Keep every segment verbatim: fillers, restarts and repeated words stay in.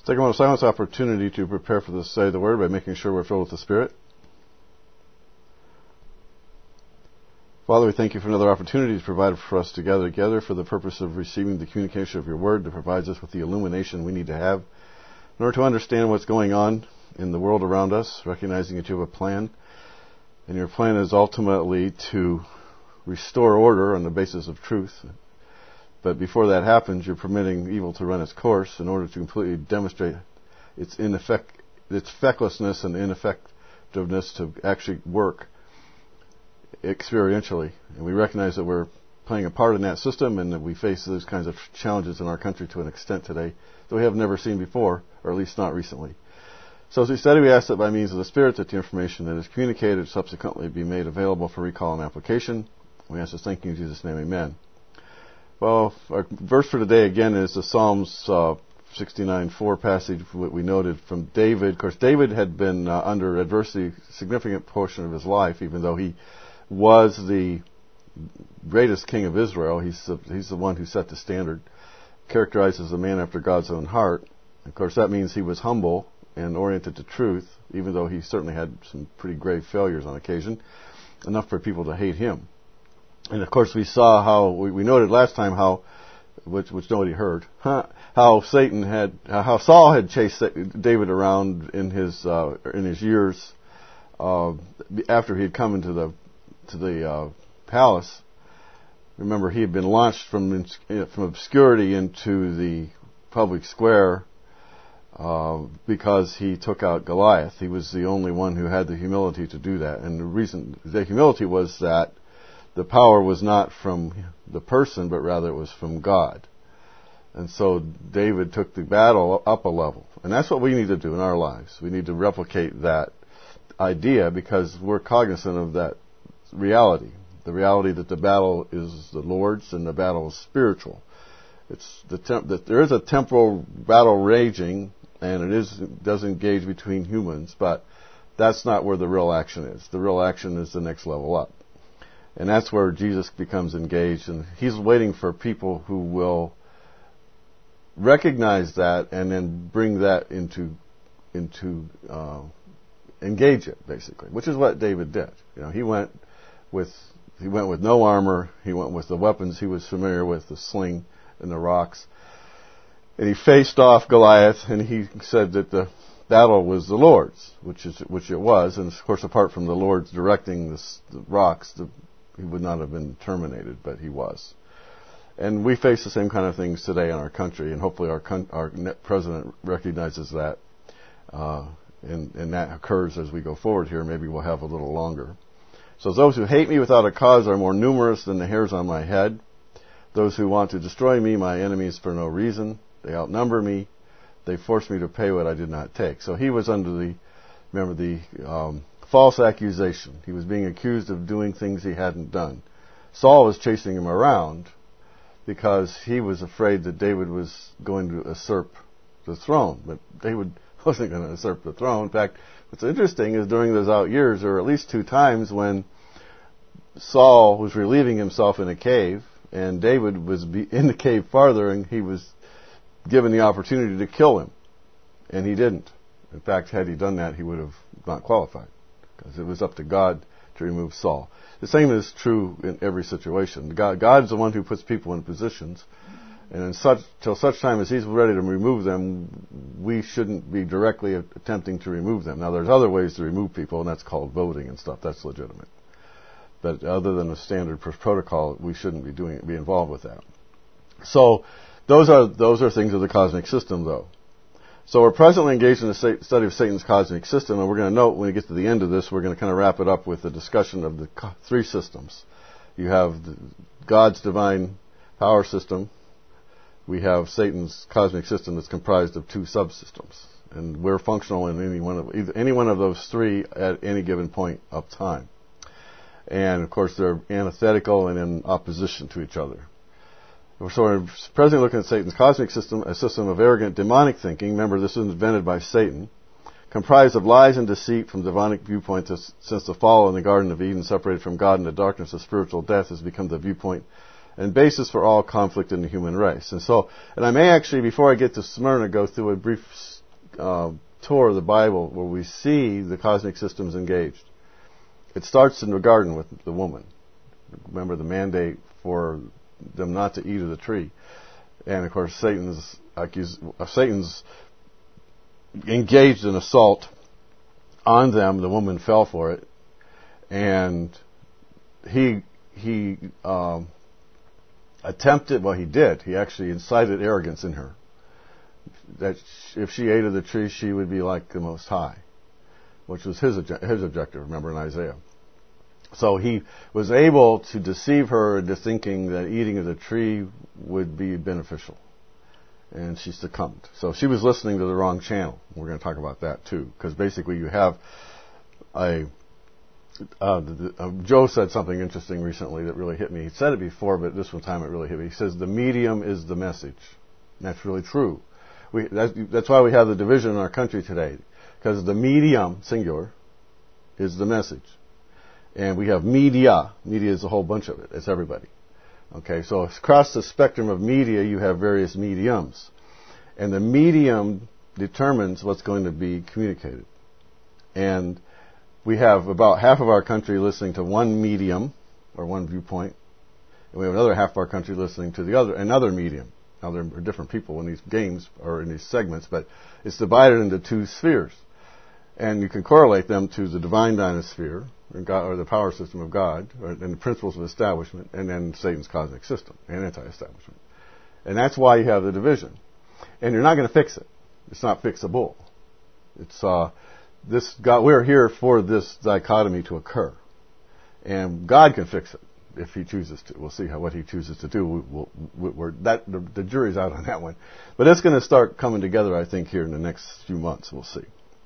Take a moment of silence opportunity to prepare for the study of the Word by making sure we're filled with the Spirit. Father, we thank you for another opportunity to provide for us to gather together for the purpose of receiving the communication of your Word that provides us with the illumination we need to have in order to understand what's going on in the world around us, recognizing that you have a plan. And your plan is ultimately to restore order on the basis of truth. But before that happens, you're permitting evil to run its course in order to completely demonstrate its ineffect, its fecklessness and ineffectiveness to actually work experientially. And we recognize that we're playing a part in that system and that we face those kinds of challenges in our country to an extent today that we have never seen before, or at least not recently. So as we study, we ask that by means of the Spirit that the information that is communicated subsequently be made available for recall and application. We ask this thanking in Jesus' name, amen. Well, our verse for today again is the Psalms uh, sixty-nine four passage that we noted from David. Of course, David had been uh, under adversity a significant portion of his life, even though he was the greatest king of Israel. He's the, he's the one who set the standard, characterized as a man after God's own heart. Of course, that means he was humble and oriented to truth, even though he certainly had some pretty grave failures on occasion, enough for people to hate him. And of course, we saw how we, we noted last time how, which, which nobody heard, huh, how Satan had, how Saul had chased David around in his uh, in his years uh, after he had come into the to the uh, palace. Remember, he had been launched from from obscurity into the public square uh, because he took out Goliath. He was the only one who had the humility to do that, and the reason the humility was that the power was not from the person, but rather it was from God. And so David took the battle up a level. And that's what we need to do in our lives. We need to replicate that idea because we're cognizant of that reality. The reality that the battle is the Lord's and the battle is spiritual. It's the temp- that there is a temporal battle raging, and it is it does engage between humans, but that's not where the real action is. The real action is the next level up. And that's where Jesus becomes engaged, and he's waiting for people who will recognize that and then bring that into into uh, engage it, basically, which is what David did. You know, he went with he went with no armor. He went with the weapons he was familiar with, the sling and the rocks, and he faced off Goliath. And he said that the battle was the Lord's, which is which it was. And of course, apart from the Lord's directing this, the rocks, the he would not have been terminated, but he was. And we face the same kind of things today in our country, and hopefully our our president recognizes that, uh, and, and that occurs as we go forward here. Maybe we'll have a little longer. So those who hate me without a cause are more numerous than the hairs on my head. Those who want to destroy me, my enemies, for no reason. They outnumber me. They force me to pay what I did not take. So he was under the, remember the... Um, false accusation. He was being accused of doing things he hadn't done. Saul was chasing him around because he was afraid that David was going to usurp the throne. But David wasn't going to usurp the throne. In fact, what's interesting is during those out years, there were at least two times when Saul was relieving himself in a cave, and David was in the cave farther, and he was given the opportunity to kill him. And he didn't. In fact, had he done that, he would have not qualified. Because it was up to God to remove Saul. The same is true in every situation. God, God's the one who puts people in positions, and in such till such time as He's ready to remove them, we shouldn't be directly attempting to remove them. Now, there's other ways to remove people, and that's called voting and stuff. That's legitimate. But other than the standard protocol, we shouldn't be doing be involved with that. So, those are those are things of the cosmic system, though. So we're presently engaged in the study of Satan's cosmic system, and we're going to note when we get to the end of this, we're going to kind of wrap it up with a discussion of the three systems. You have the, God's divine power system. We have Satan's cosmic system that's comprised of two subsystems, and we're functional in any one of either, any one of those three at any given point of time. And of course, they're antithetical and in opposition to each other. So we're presently looking at Satan's cosmic system, a system of arrogant demonic thinking. Remember, this was invented by Satan, comprised of lies and deceit from demonic viewpoints since the fall in the Garden of Eden, separated from God in the darkness of spiritual death, has become the viewpoint and basis for all conflict in the human race. And so, and I may actually, before I get to Smyrna, go through a brief uh, tour of the Bible where we see the cosmic systems engaged. It starts in the garden with the woman. Remember the mandate for them not to eat of the tree. And of course, Satan's accused, uh, Satan's engaged in assault on them. The woman fell for it, and he he um, attempted. Well, he did. He actually incited arrogance in her. That if she ate of the tree, she would be like the Most High, which was his his objective. Remember in Isaiah. So he was able to deceive her into thinking that eating of the tree would be beneficial. And she succumbed. So she was listening to the wrong channel. We're going to talk about that too. Because basically you have a... Uh, the, uh, Joe said something interesting recently that really hit me. He said it before, but this one time it really hit me. He says, the medium is the message. And that's really true. We, that's, that's why we have the division in our country today. Because the medium, singular, is the message. And we have media. Media is a whole bunch of it. It's everybody. Okay, so across the spectrum of media, you have various mediums. And the medium determines what's going to be communicated. And we have about half of our country listening to one medium, or one viewpoint. And we have another half of our country listening to the other, another medium. Now, there are different people in these games, or in these segments, but it's divided into two spheres. And you can correlate them to the divine dynasphere, or, God, or the power system of God, or, and the principles of establishment, and then Satan's cosmic system, and anti-establishment. And that's why you have the division. And you're not going to fix it. It's not fixable. It's uh, this God. We're here for this dichotomy to occur, and God can fix it if He chooses to. We'll see how what He chooses to do. We, we'll, we're, that the, the jury's out on that one, but it's going to start coming together, I think, here in the next few months. We'll see.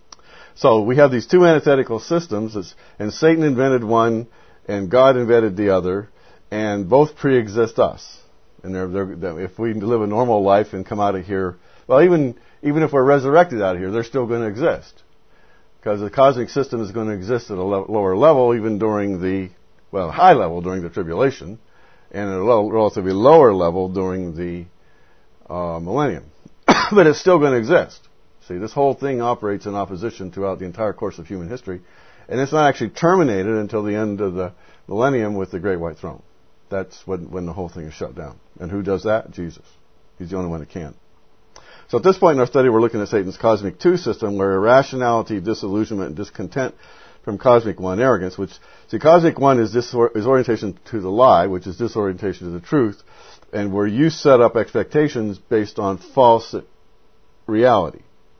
So we have these two antithetical systems, and Satan invented one, and God invented the other, and both pre-exist us. And they're, they're, if we live a normal life and come out of here, well, even even if we're resurrected out of here, they're still going to exist, because the cosmic system is going to exist at a lo- lower level, even during the well, high level during the tribulation, and at a low, relatively lower level during the uh, millennium. But it's still going to exist. See, this whole thing operates in opposition throughout the entire course of human history, and it's not actually terminated until the end of the millennium with the Great White Throne. That's when, when the whole thing is shut down. And who does that? Jesus. He's the only one that can. So at this point in our study, we're looking at Satan's cosmic two system, where irrationality, disillusionment, and discontent from cosmic one, arrogance, which, see, cosmic one is, disor- is orientation to the lie, which is disorientation to the truth, and where you set up expectations based on false reality.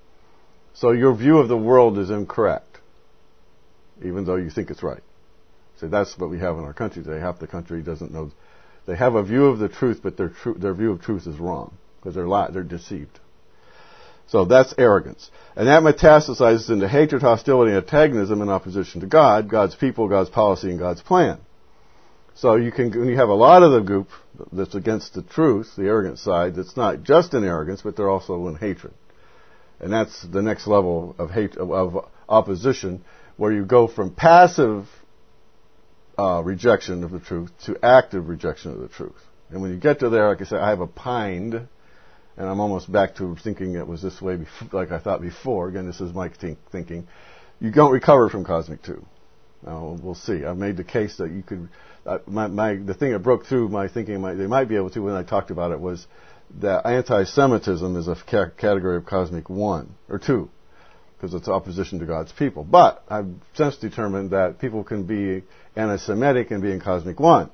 So your view of the world is incorrect, even though you think it's right. So that's what we have in our country today. Half the country doesn't know. They have a view of the truth, but their tru- their view of truth is wrong because they're li- they're deceived. So that's arrogance, and that metastasizes into hatred, hostility, and antagonism in opposition to God, God's people, God's policy, and God's plan. So you can, when you have a lot of the group that's against the truth, the arrogant side, that's not just in arrogance, but they're also in hatred. And that's the next level of hate, of, of opposition, where you go from passive uh, rejection of the truth to active rejection of the truth. And when you get to there, like I said, I have opined, and I'm almost back to thinking it was this way, before, like I thought before. Again, this is my think, thinking. You don't recover from cosmic two. Now, we'll see. I've made the case that you could. Uh, my, my the thing that broke through my thinking, my, they might be able to when I talked about it, was that anti-Semitism is a ca- category of cosmic one, or two, because it's opposition to God's people. But I've since determined that people can be anti-Semitic and be in cosmic one.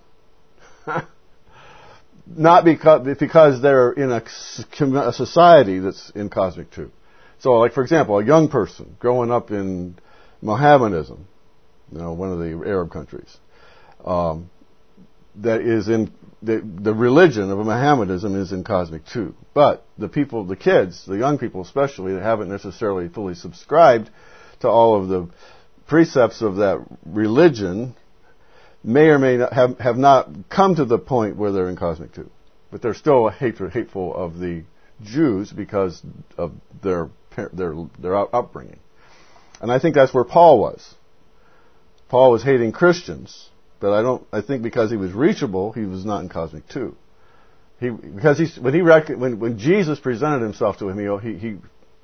Not because, because they're in a, a society that's in cosmic two. So, like, for example, a young person growing up in Mohammedanism, you know, one of the Arab countries, um, that is in the, the religion of Mohammedanism is in cosmic two. But the people, the kids, the young people especially, that haven't necessarily fully subscribed to all of the precepts of that religion, may or may not have, have not come to the point where they're in cosmic two. But they're still hatred, hateful of the Jews because of their their their upbringing. And I think that's where Paul was. Paul was hating Christians but I don't. I think because he was reachable, he was not in cosmic two. He because he when he rec- when when Jesus presented himself to him, he he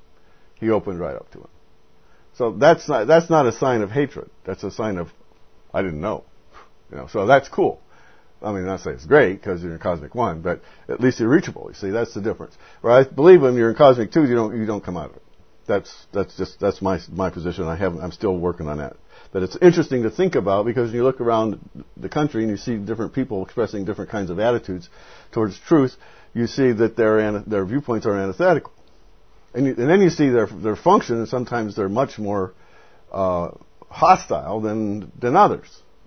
he opened right up to him. So that's not that's not a sign of hatred. That's a sign of I didn't know. You know. So that's cool. I mean, not say it's great because you're in cosmic one, but at least you're reachable. You see, that's the difference. Where I believe when you're in cosmic two, you don't you don't come out of it. That's that's just that's my my position. I haven't. I'm still working on that. But it's interesting to think about because you look around the country and you see different people expressing different kinds of attitudes towards truth. You see that their their viewpoints are antithetical, and, you, and then you see their their function, and sometimes they're much more uh, hostile than than others.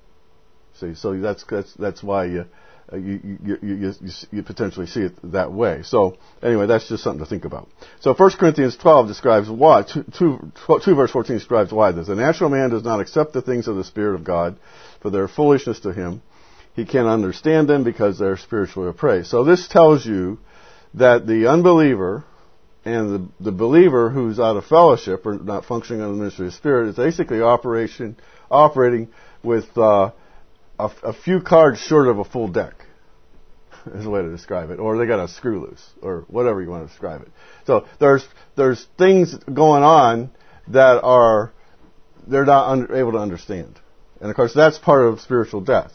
See, so that's that's that's why you you, you you you you potentially see it that way. So anyway, that's just something to think about. So First Corinthians twelve describes why two, two, two verse fourteen describes why this. The natural man does not accept the things of the Spirit of God, for their foolishness to him. He can't understand them because they're spiritually appraised. So this tells you that the unbeliever and the the believer who's out of fellowship or not functioning under the ministry of the Spirit is basically operation operating with uh, A, a few cards short of a full deck is a way to describe it, or they got a screw loose, or whatever you want to describe it. So there's there's things going on that are they're not under, able to understand, and of course that's part of spiritual death.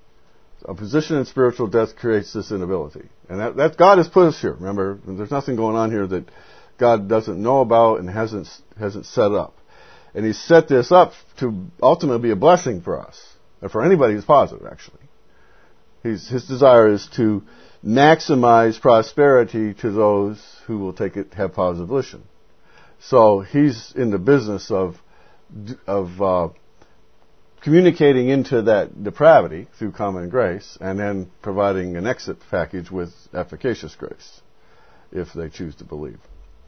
A position in spiritual death creates this inability, and that, that God has put us here. Remember, there's nothing going on here that God doesn't know about and hasn't hasn't set up, and He's set this up to ultimately be a blessing for us. And for anybody who's positive, actually. He's, his desire is to maximize prosperity to those who will take it, have positive volition. So he's in the business of of uh, communicating into that depravity through common grace, and then providing an exit package with efficacious grace, if they choose to believe.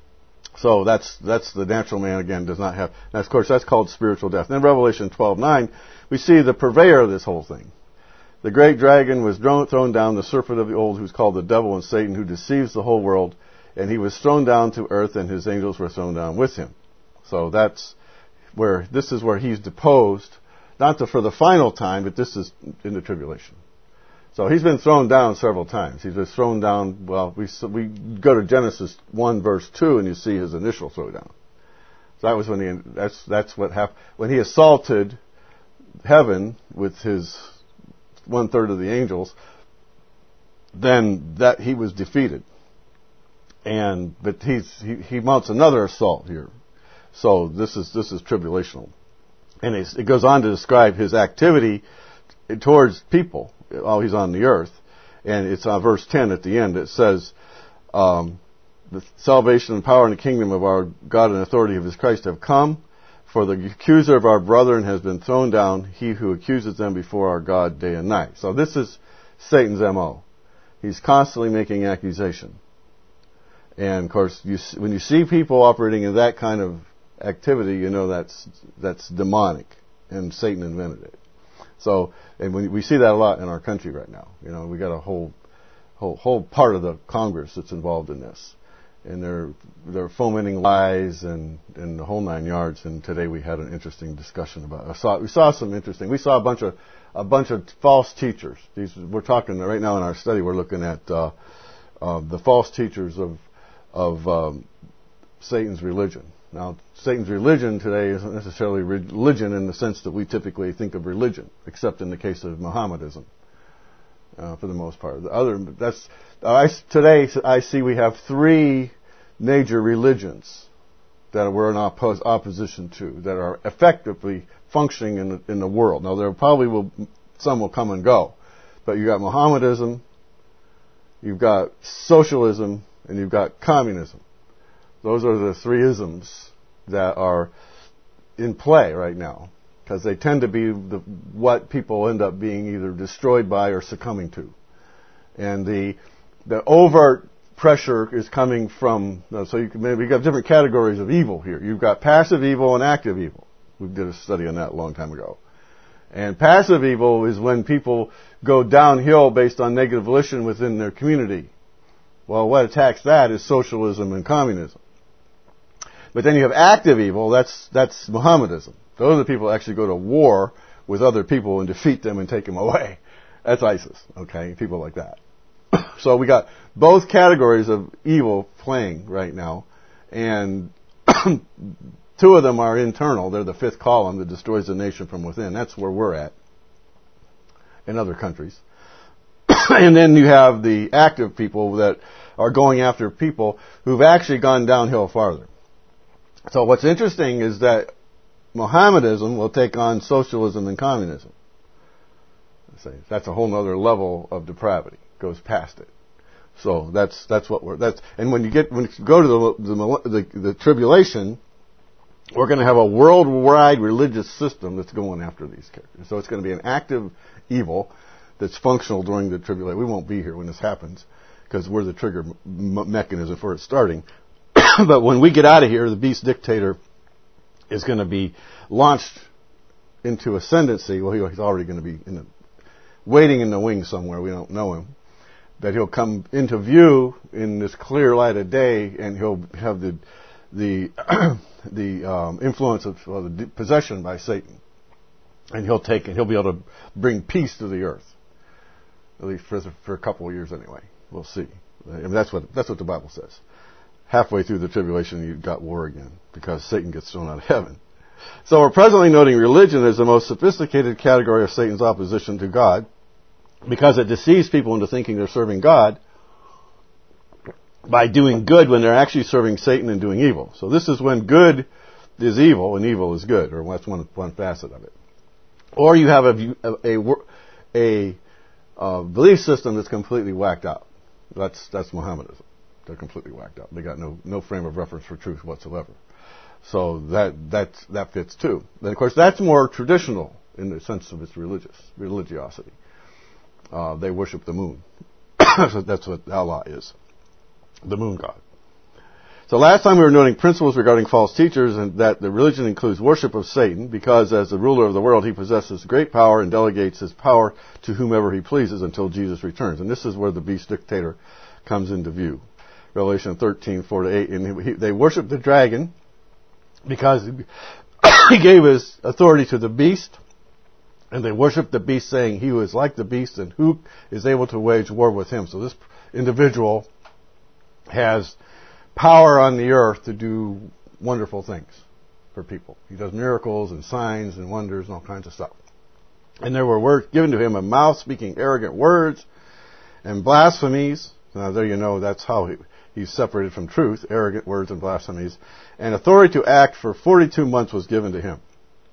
So that's that's the natural man again does not have. And of course, that's called spiritual death. And then Revelation twelve nine, we see the purveyor of this whole thing. The great dragon was thrown down, the serpent of the old, who's called the devil and Satan, who deceives the whole world. And he was thrown down to earth, and his angels were thrown down with him. So that's where this is where he's deposed, not to, for the final time, but this is in the tribulation. So he's been thrown down several times. He's been thrown down, well, we we go to Genesis one verse two and you see his initial throwdown. So that was when he, that's, that's what happened. When he assaulted heaven with his one third of the angels, then that he was defeated. And, but he's, he, he mounts another assault here. So this is, this is tribulational. And it's, it goes on to describe his activity towards people while he's on the earth. And it's on verse ten at the end. It says, um, the salvation and power and the kingdom of our God and authority of His Christ have come. For the accuser of our brethren has been thrown down, he who accuses them before our God day and night. So this is Satan's M O. He's constantly making accusation. And of course, you, when you see people operating in that kind of activity, you know that's that's demonic, and Satan invented it. So, and we, we see that a lot in our country right now. You know, we got a whole whole whole part of the Congress that's involved in this, and they're they're fomenting lies and, and the whole nine yards. And today we had an interesting discussion about. I saw we saw some interesting. We saw a bunch of a bunch of false teachers. These we're talking right now in our study. We're looking at uh, uh, the false teachers of of um, Satan's religion. Now, Satan's religion today isn't necessarily religion in the sense that we typically think of religion, except in the case of Mohammedanism, uh, for the most part. The other, that's I, today I see we have three major religions that we're in oppos- opposition to, that are effectively functioning in the, in the world. Now, there probably will some will come and go, but you got Mohammedanism, you've got socialism, and you've got communism. Those are the three isms that are in play right now, because they tend to be the, what people end up being either destroyed by or succumbing to. And the the overt pressure is coming from, so you can maybe you got different categories of evil here. You've got passive evil and active evil. We did a study on that a long time ago. And passive evil is when people go downhill based on negative volition within their community. Well, what attacks that is socialism and communism. But then you have active evil, that's that's Mohammedanism. Those are the people that actually go to war with other people and defeat them and take them away. That's ISIS, okay? People like that. So we got both categories of evil playing right now, and two of them are internal. They're the fifth column that destroys the nation from within. That's where we're at in other countries. And then you have the active people that are going after people who've actually gone downhill farther. So what's interesting is that Mohammedanism will take on socialism and communism. That's a whole other level of depravity. Goes past it. So that's that's what we're that's and when you get when you go to the the, the, the tribulation, we're going to have a worldwide religious system that's going after these characters. So it's going to be an active evil that's functional during the tribulation. We won't be here when this happens because we're the trigger m- mechanism for it starting. But when we get out of here, the beast dictator is going to be launched into ascendancy. Well, he's already going to be in the, waiting in the wings somewhere. We don't know him. That he'll come into view in this clear light of day, and he'll have the the the um, influence of well, the possession by Satan, and he'll take and he'll be able to bring peace to the earth, at least for for a couple of years anyway. We'll see. I mean, that's what that's what the Bible says. Halfway through the tribulation, you've got war again because Satan gets thrown out of heaven. So we're presently noting religion as the most sophisticated category of Satan's opposition to God, because it deceives people into thinking they're serving God by doing good when they're actually serving Satan and doing evil. So this is when good is evil and evil is good, or that's one one facet of it. Or you have a a, a, a belief system that's completely whacked out. That's that's Mohammedanism. They're completely whacked out. They got no no frame of reference for truth whatsoever. So that that that fits too. Then of course that's more traditional in the sense of its religious religiosity. Uh, they worship the moon. So that's what Allah is. The moon god. So last time we were noting principles regarding false teachers, and that the religion includes worship of Satan, because as the ruler of the world he possesses great power and delegates his power to whomever he pleases until Jesus returns. And this is where the beast dictator comes into view. Revelation thirteen, four to eight. And he, they worship the dragon because he gave his authority to the beast. And they worship the beast, saying he was like the beast, and who is able to wage war with him. So this individual has power on the earth to do wonderful things for people. He does miracles and signs and wonders and all kinds of stuff. And there were words given to him, a mouth speaking arrogant words and blasphemies. Now there you know that's how he, he's separated from truth, arrogant words and blasphemies. And authority to act for forty-two months was given to him.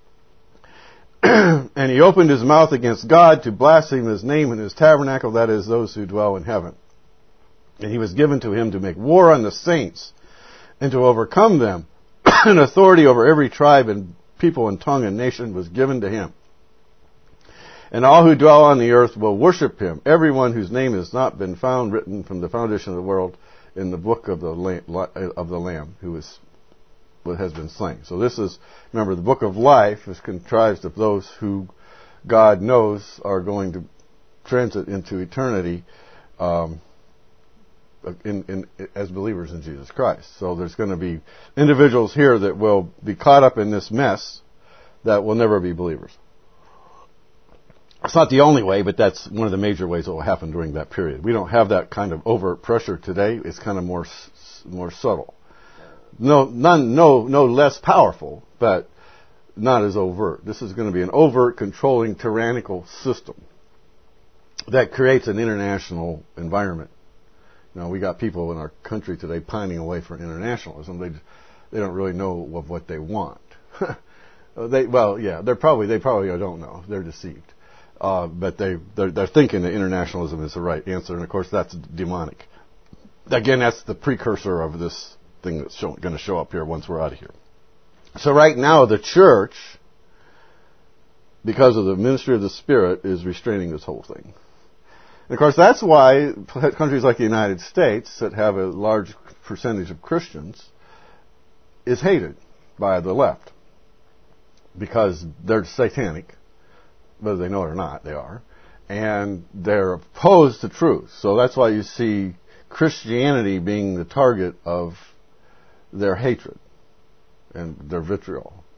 And he opened his mouth against God to blaspheme his name and his tabernacle, that is, those who dwell in heaven. And he was given to him to make war on the saints and to overcome them. And authority over every tribe and people and tongue and nation was given to him. And all who dwell on the earth will worship him, everyone whose name has not been found written from the foundation of the world in the book of the Lamb, of the Lamb who is what has been slain. So this is, remember, the book of life is comprised of those who God knows are going to transit into eternity um, in, in, as believers in Jesus Christ. So there's going to be individuals here that will be caught up in this mess that will never be believers. It's not the only way, but that's one of the major ways it will happen during that period. We don't have that kind of overt pressure today. It's kind of more more subtle. No, none, no, no less powerful, but not as overt. This is going to be an overt, controlling, tyrannical system that creates an international environment. You know, we got people in our country today pining away for internationalism. They they don't really know of what they want. they well, yeah, they're probably they probably don't know. They're deceived, uh, but they they're, they're thinking that internationalism is the right answer, and of course that's demonic. Again, that's the precursor of this thing that's show, going to show up here once we're out of here. So right now the church, because of the ministry of the Spirit, is restraining this whole thing. And of course that's why countries like the United States that have a large percentage of Christians is hated by the left. Because they're satanic, whether they know it or not, they are. And they're opposed to truth. So that's why you see Christianity being the target of their hatred and their vitriol.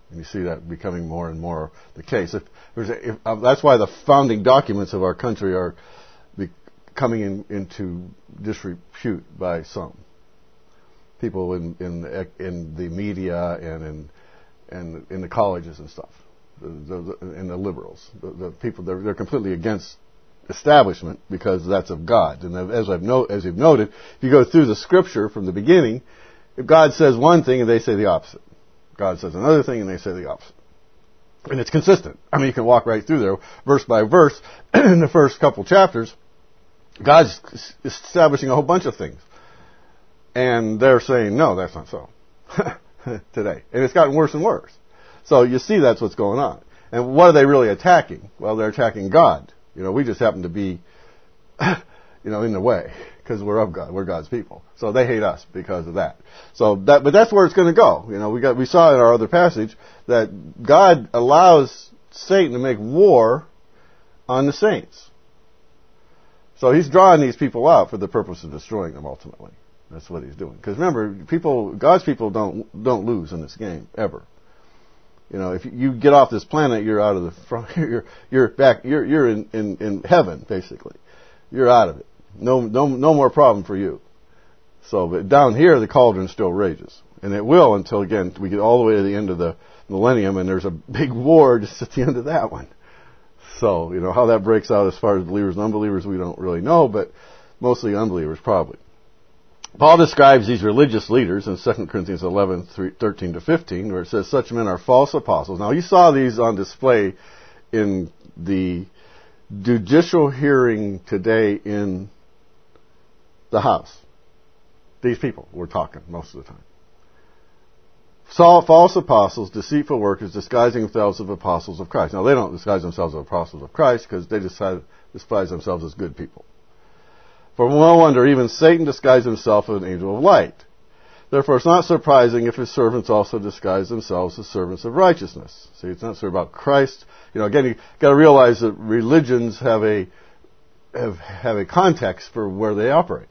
And you see that becoming more and more the case. If there's a, if, uh, that's why the founding documents of our country are be, coming in, into disrepute by some people in in, in the media and in and in the colleges and stuff, the, the, the, and the liberals, the, the people they're, they're completely against establishment because that's of God. And as I've no, as you've noted, if you go through the scripture from the beginning, if God says one thing and they say the opposite. God says another thing and they say the opposite. And it's consistent. I mean, you can walk right through there, verse by verse, in the first couple chapters. God's establishing a whole bunch of things. And they're saying, no, that's not so. Today. And it's gotten worse and worse. So you see that's what's going on. And what are they really attacking? Well, they're attacking God. You know, we just happen to be, you know, in the way. Because we're of God, we're God's people. So they hate us because of that. So that, but that's where it's going to go. You know, we got, we saw in our other passage that God allows Satan to make war on the saints. So he's drawing these people out for the purpose of destroying them ultimately. That's what he's doing. Because remember, people, God's people don't don't lose in this game ever. You know, if you get off this planet, you're out of the front. You're you're back. You're you're in, in, in heaven basically. You're out of it. No, no, no more problem for you. So, but down here, the cauldron still rages. And it will until, again, we get all the way to the end of the millennium, and there's a big war just at the end of that one. So, you know, how that breaks out as far as believers and unbelievers, we don't really know, but mostly unbelievers, probably. Paul describes these religious leaders in Second Corinthians eleven, thirteen to fifteen, where it says, such men are false apostles. Now, you saw these on display in the judicial hearing today in the House. These people we're talking most of the time. False apostles, deceitful workers, disguising themselves as apostles of Christ. Now, they don't disguise themselves as apostles of Christ because they decide, despise themselves as good people. For no wonder, even Satan disguised himself as an angel of light. Therefore, it's not surprising if his servants also disguise themselves as servants of righteousness. See, it's not so about Christ. You know, again, you've got to realize that religions have a have, have a context for where they operate.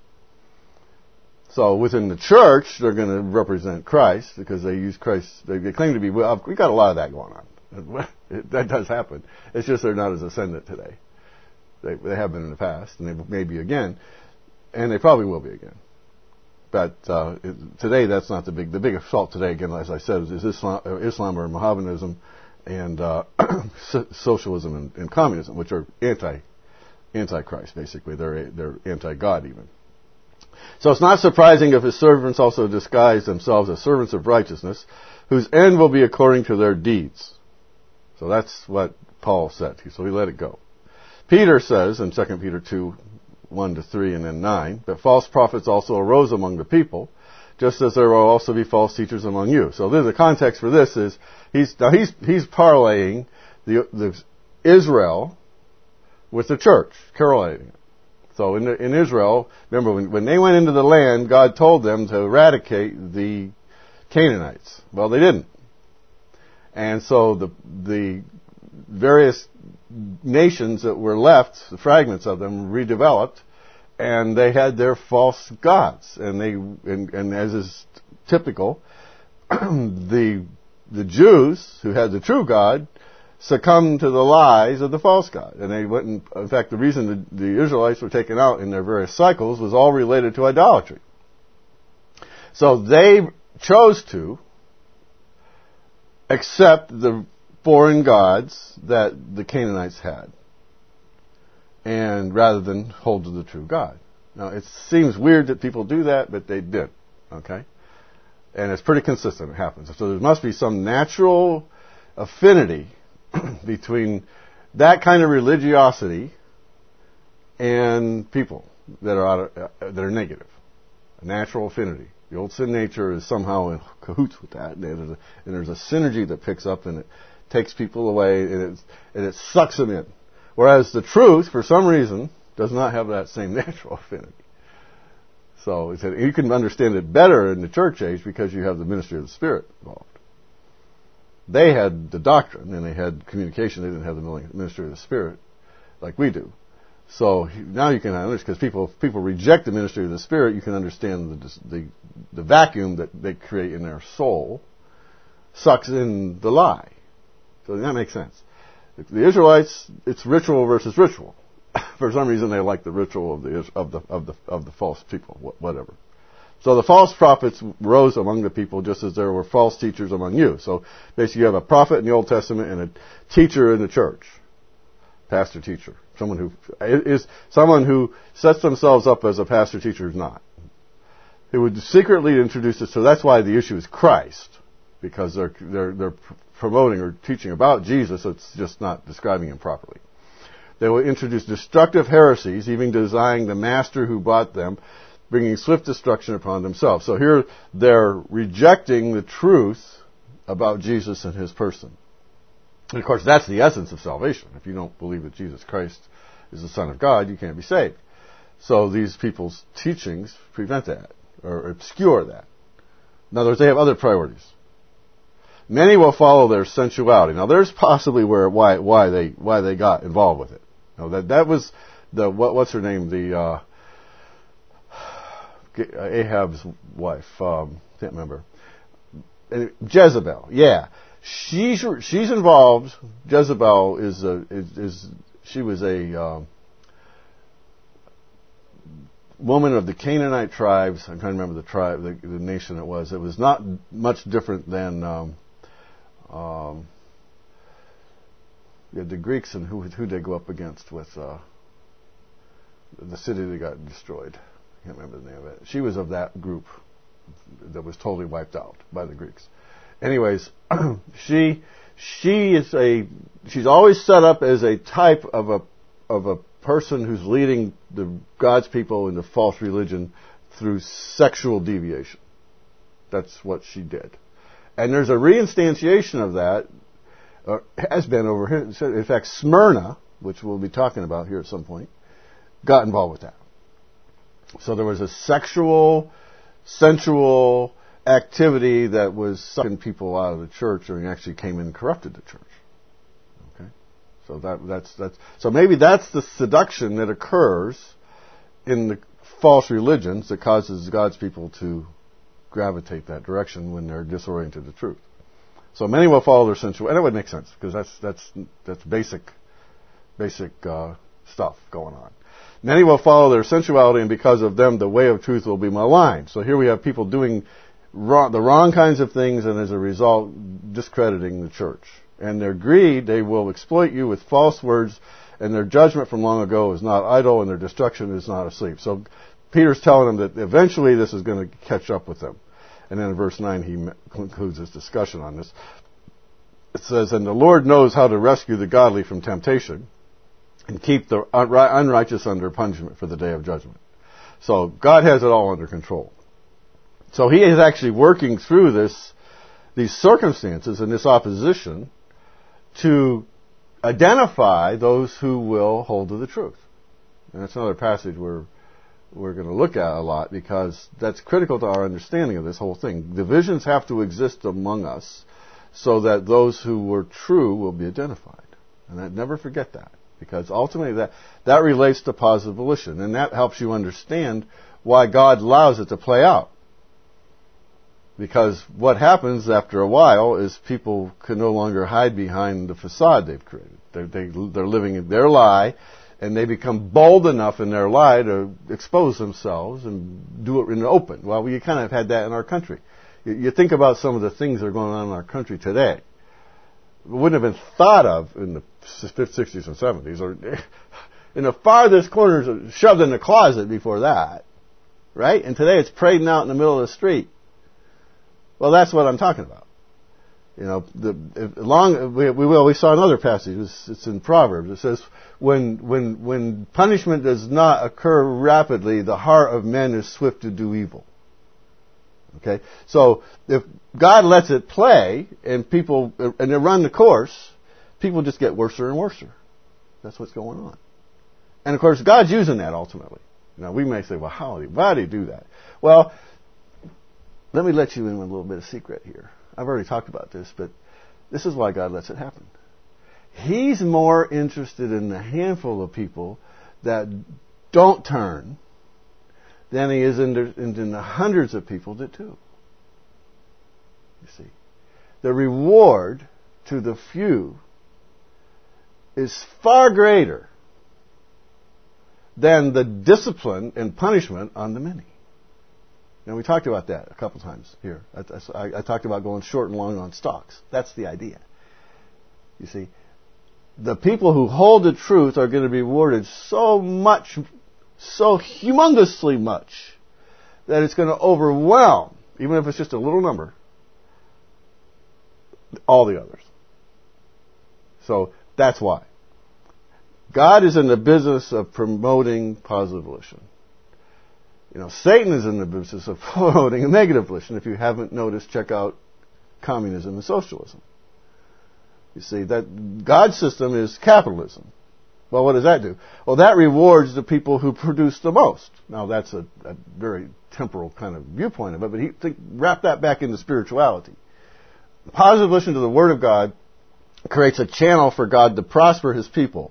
So within the church, they're going to represent Christ because they use Christ. They, they claim to be. Well, we got a lot of that going on. It, that does happen. It's just they're not as ascendant today. They, they have been in the past, and they may be again, and they probably will be again. But uh, it, today, that's not the big. The big assault today, again, as I said, is Islam, uh, Islam or Mohammedanism, and uh, socialism and, and communism, which are anti anti-Christ. Basically, they're they're anti-God even. So it's not surprising if his servants also disguise themselves as servants of righteousness, whose end will be according to their deeds. So that's what Paul said. So he let it go. Peter says in Second Peter two, one to three and then nine, that false prophets also arose among the people, just as there will also be false teachers among you. So the context for this is, he's now he's he's parlaying the, the Israel with the church, correlating it. So in, the, in Israel, remember when, when they went into the land, God told them to eradicate the Canaanites. Well, they didn't. And so the the various nations that were left, the fragments of them, redeveloped, and they had their false gods. And they, and, and as is typical, the the Jews who had the true God succumbed to the lies of the false god. And they went and, in fact, the reason the, the Israelites were taken out in their various cycles was all related to idolatry. So they chose to accept the foreign gods that the Canaanites had, and rather than hold to the true God. Now, it seems weird that people do that, but they did. Okay? And it's pretty consistent. It happens. So there must be some natural affinity between that kind of religiosity and people that are out of, uh, that are negative. A natural affinity. The old sin nature is somehow in cahoots with that, and there's a, and there's a synergy that picks up, and it takes people away, and it, and it sucks them in. Whereas the truth, for some reason, does not have that same natural affinity. So it's a, you can understand it better in the church age because you have the ministry of the Spirit involved. They had the doctrine, and they had communication. They didn't have the ministry of the Spirit like we do. So now you can understand, because people people reject the ministry of the Spirit, you can understand the, the the vacuum that they create in their soul. sucks in the lie. So that makes sense. The Israelites, it's ritual versus ritual. For some reason, they like the ritual of the of the of the of the false people, whatever. So the false prophets rose among the people, just as there were false teachers among you. So basically, you have a prophet in the Old Testament and a teacher in the church, pastor teacher, someone who is someone who sets themselves up as a pastor teacher who's not. They would secretly introduce it. So that's why the issue is Christ, because they're they're they're promoting or teaching about Jesus. So it's just not describing him properly. They will introduce destructive heresies, even denying the master who bought them, bringing swift destruction upon themselves. So here they're rejecting the truth about Jesus and his person. And of course, that's the essence of salvation. If you don't believe that Jesus Christ is the Son of God, you can't be saved. So these people's teachings prevent that, or obscure that. In other words, they have other priorities. Many will follow their sensuality. Now, there's possibly where why why they why they got involved with it. Now, that that was the what what's her name the uh, Ahab's wife. Um, can't remember. Jezebel. Yeah, she's she's involved. Jezebel is a, is, is she was a um, woman of the Canaanite tribes. I'm trying to remember the tribe, the, the nation it was. It was not much different than. Um, Um, you had the Greeks, and who who they go up against with uh, the city that got destroyed. I can't remember the name of it. She was of that group that was totally wiped out by the Greeks. Anyways, she she is a she's always set up as a type of a of a person who's leading the God's people into false religion through sexual deviation. That's what she did. And there's a reinstantiation of that, or has been over here. In fact, Smyrna, which we'll be talking about here at some point, got involved with that. So there was a sexual, sensual activity that was sucking people out of the church, and actually came in and corrupted the church. Okay, so that that's that's so maybe that's the seduction that occurs in the false religions that causes God's people to gravitate that direction when they're disoriented to truth. So many will follow their sensual, and it would make sense because that's that's that's basic, basic uh, stuff going on. Many will follow their sensuality, and because of them, the way of truth will be maligned. So here we have people doing wrong, the wrong kinds of things, and as a result, discrediting the church. And their greed, they will exploit you with false words, and their judgment from long ago is not idle, and their destruction is not asleep. So Peter's telling them that eventually this is going to catch up with them. And then in verse nine, he concludes his discussion on this. It says, "And the Lord knows how to rescue the godly from temptation and keep the unrighteous under punishment for the day of judgment." So God has it all under control. So he is actually working through this, these circumstances and this opposition to identify those who will hold to the truth. And that's another passage where we're going to look at a lot, because that's critical to our understanding of this whole thing. Divisions have to exist among us so that those who were true will be identified. And I'd never forget that, because ultimately that, that relates to positive volition, and that helps you understand why God allows it to play out. Because what happens after a while is people can no longer hide behind the facade they've created. They're, they, they're living in their lie, and they become bold enough in their lie to expose themselves and do it in the open. Well, we kind of had that in our country. You, you think about some of the things that are going on in our country today. It wouldn't have been thought of in the fifties, sixties, and seventies, or in the farthest corners, shoved in the closet before that, right? And today it's parading out in the middle of the street. Well, that's what I'm talking about. You know, the if, long we, we will. We saw another passage. It's, it's in Proverbs. It says, "When when when punishment does not occur rapidly, the heart of men is swift to do evil." Okay, so if God lets it play and people and they run the course, people just get worser and worser. That's what's going on. And of course, God's using that ultimately. Now we may say, "Well, how why do you do that?" Well, let me let you in with a little bit of secret here. I've already talked about this, but this is why God lets it happen. He's more interested in the handful of people that don't turn than he is in the, in the hundreds of people that do. You see. the reward to the few is far greater than the discipline and punishment on the many. Now, we talked about that a couple times here. I, I, I talked about going short and long on stocks. That's the idea. You see, the people who hold the truth are going to be rewarded so much, so humongously much, that it's going to overwhelm, even if it's just a little number, all the others. So that's why. God is in the business of promoting positive volition. You know, Satan is in the business of promoting a negative volition. If you haven't noticed, check out communism and socialism. You see, that God's system is capitalism. Well, what does that do? Well, that rewards the people who produce the most. Now, that's a, a very temporal kind of viewpoint of it, but he, think, wrap that back into spirituality. Positive volition to the Word of God creates a channel for God to prosper His people.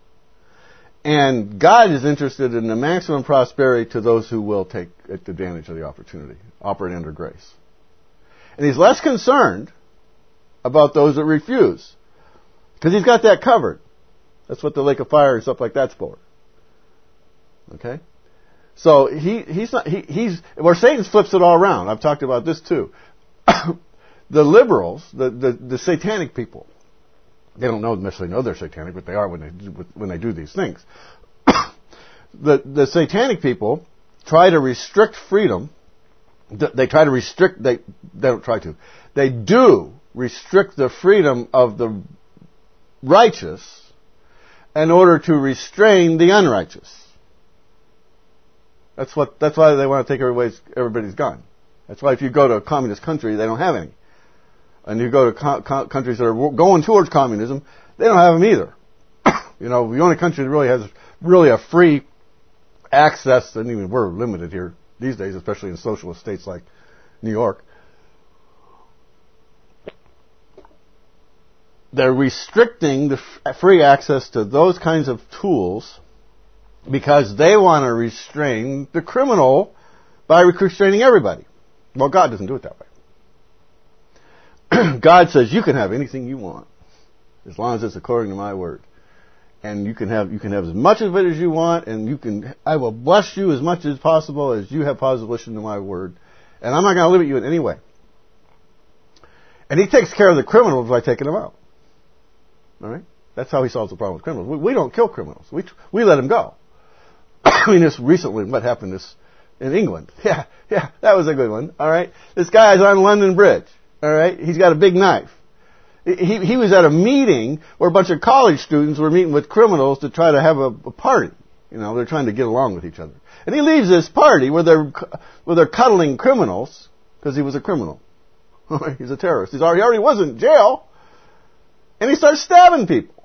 And God is interested in the maximum prosperity to those who will take advantage of the opportunity, operate under grace. And He's less concerned about those that refuse, because He's got that covered. That's what the lake of fire and stuff like that's for. Okay? So he he's not he, he's where Satan flips it all around. I've talked about this too. The liberals, the, the the satanic people, they don't know necessarily know they're satanic, but they are when they do, when they do these things. the the satanic people try to restrict freedom. They try to restrict. They they don't try to. They do restrict the freedom of the righteous in order to restrain the unrighteous. That's what. That's why they want to take everybody's everybody's gun. That's why if you go to a communist country, they don't have any. And you go to co- co- countries that are going towards communism, they don't have them either. You know, the only country that really has really a free access, and even we're limited here these days, especially in socialist states like New York. They're restricting the f- free access to those kinds of tools because they want to restrain the criminal by restraining everybody. Well, God doesn't do it that way. God says you can have anything you want as long as it's according to my word, and you can have you can have as much of it as you want, and you can I will bless you as much as possible as you have positive volition to my word, and I'm not going to limit you in any way. And He takes care of the criminals by taking them out. All right, that's how He solves the problem with criminals. We, we don't kill criminals. We we let them go. I mean, this recently, what happened this in England? Yeah, yeah, that was a good one. All right, this guy's on London Bridge. All right, he's got a big knife. He he was at a meeting where a bunch of college students were meeting with criminals to try to have a, a party. You know, they're trying to get along with each other. And he leaves this party where they're where they're cuddling criminals because he was a criminal. He's a terrorist. He's already, he already was in jail, and he starts stabbing people.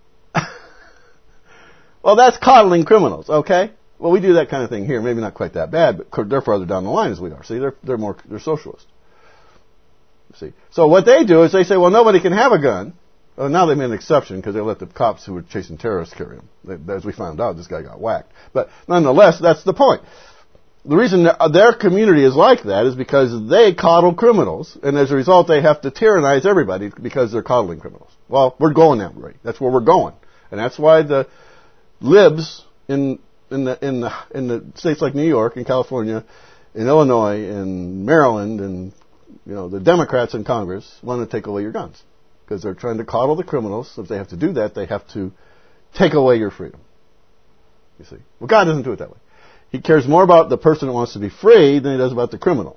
Well, that's coddling criminals, okay? Well, we do that kind of thing here. Maybe not quite that bad, but they're farther down the line as we are. See, they're they're more they're socialists. See, so what they do is they say, well, nobody can have a gun. Well, now they made an exception because they let the cops who were chasing terrorists carry them. They, as we found out, this guy got whacked. But nonetheless, that's the point. The reason their community is like that is because they coddle criminals, and as a result, they have to tyrannize everybody because they're coddling criminals. Well, we're going that way. That's where we're going, and that's why the libs in in the in the in the states like New York and California, in Illinois and Maryland and you know, the Democrats in Congress want to take away your guns because they're trying to coddle the criminals. So if they have to do that, they have to take away your freedom. You see? Well, God doesn't do it that way. He cares more about the person that wants to be free than He does about the criminal.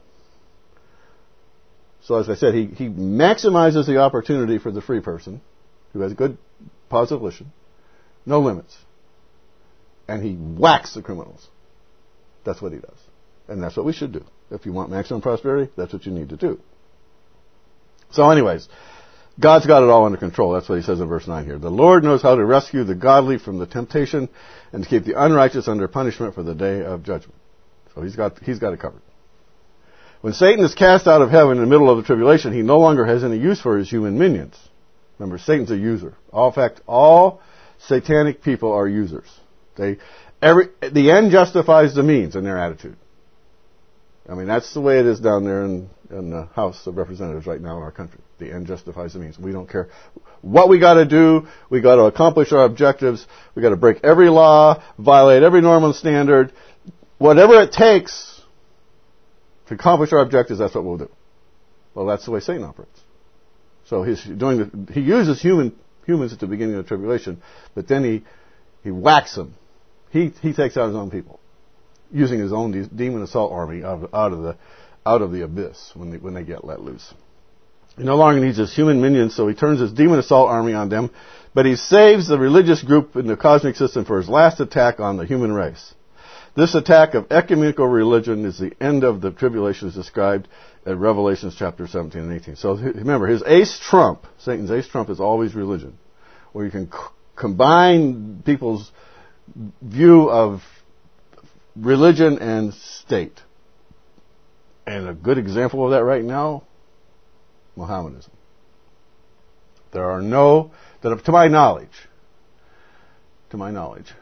So as I said, He, he maximizes the opportunity for the free person who has good positive volition, no limits. And He whacks the criminals. That's what He does. And that's what we should do. If you want maximum prosperity, that's what you need to do. So anyways, God's got it all under control. That's what He says in verse nine here. The Lord knows how to rescue the godly from the temptation and to keep the unrighteous under punishment for the day of judgment. So He's got, He's got it covered. When Satan is cast out of heaven in the middle of the tribulation, he no longer has any use for his human minions. Remember, Satan's a user. All, in fact, all satanic people are users. They, every, the end justifies the means in their attitude. I mean, that's the way it is down there in, in the House of Representatives right now in our country. The end justifies the means. We don't care what we got to do. We got to accomplish our objectives. We got to break every law, violate every norm and standard. Whatever it takes to accomplish our objectives, that's what we'll do. Well, that's the way Satan operates. So he's doing the, he uses human humans at the beginning of the tribulation, but then he he whacks them. He he takes out his own people, using his own de- demon assault army out of, out of the out of the abyss when they when they get let loose. He no longer needs his human minions, so he turns his demon assault army on them, but he saves the religious group in the cosmic system for his last attack on the human race. This attack of ecumenical religion is the end of the tribulation as described in Revelations chapter seventeen and eighteen. So remember, his ace trump, Satan's ace trump is always religion, where you can c- combine people's view of religion and state. And a good example of that right now, Mohammedanism. There are no, that to my knowledge, to my knowledge,